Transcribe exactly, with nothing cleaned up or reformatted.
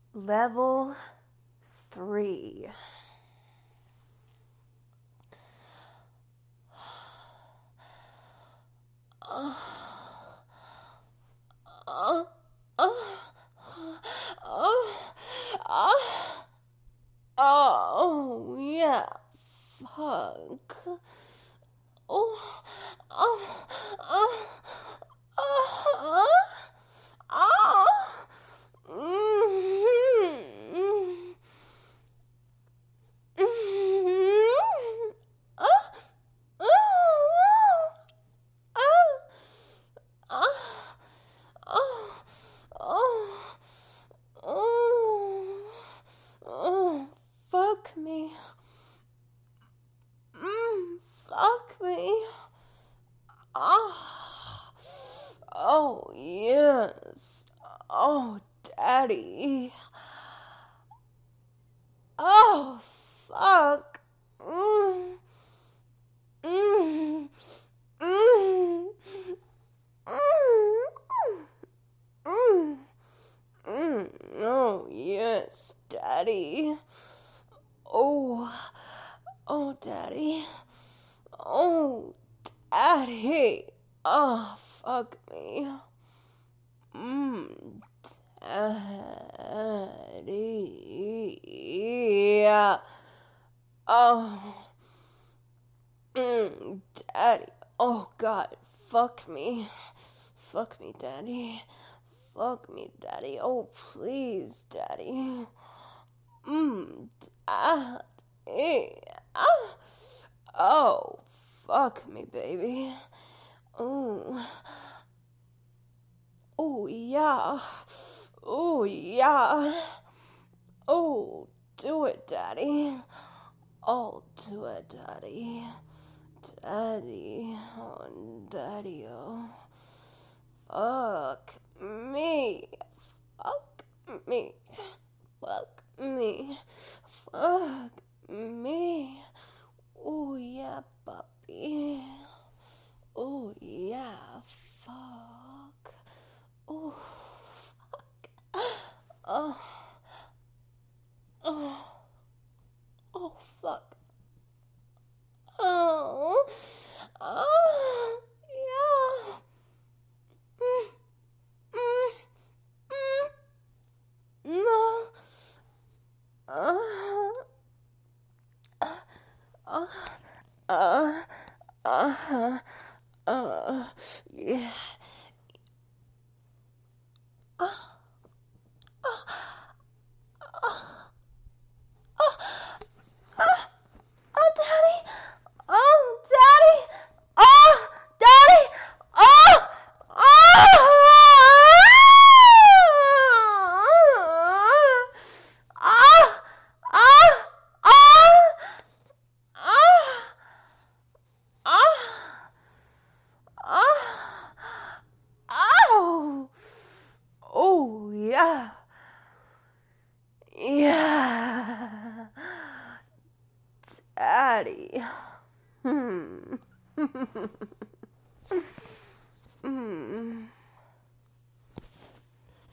Level three. Uh, uh, uh, uh, uh, oh, yeah, fuck. Oh, oh, oh, oh, oh, mm-hmm. Mm-hmm. Oh, oh, oh, oh, oh, oh, oh, oh, fuck me. Mm, fuck me. Ah. Oh, yes. Oh, daddy. Oh, fuck. Mm. Mm. Mm. Mm. Mm. Mm. Oh, yes, daddy. Oh. Oh, daddy. Oh, daddy. Oh, fuck me. Mmm, daddy. Oh, mmm, daddy. Oh, God, fuck me. Fuck me, daddy. Fuck me, daddy. Oh, please, daddy. Mmm, daddy. Ah. Oh, fuck me, baby. Ooh. Oh, yeah. Oh, yeah. Oh, do it, daddy. Oh, do it, daddy. Daddy. Oh, daddy, oh. Fuck me. Fuck me. Fuck me. Fuck me. Oh, yeah, puppy. Oh, yeah, fuck. Oh, fuck. Oh, oh, oh, fuck. Oh, oh, yeah. Mm, mm, mm, no. Uh, uh, uh, uh, uh, yeah. Oh, daddy. Oh, daddy. Oh, daddy. Oh, oh. Oh, oh, oh, oh, oh, oh. Oh, yeah. Yeah. Daddy. Hmm. Hmm.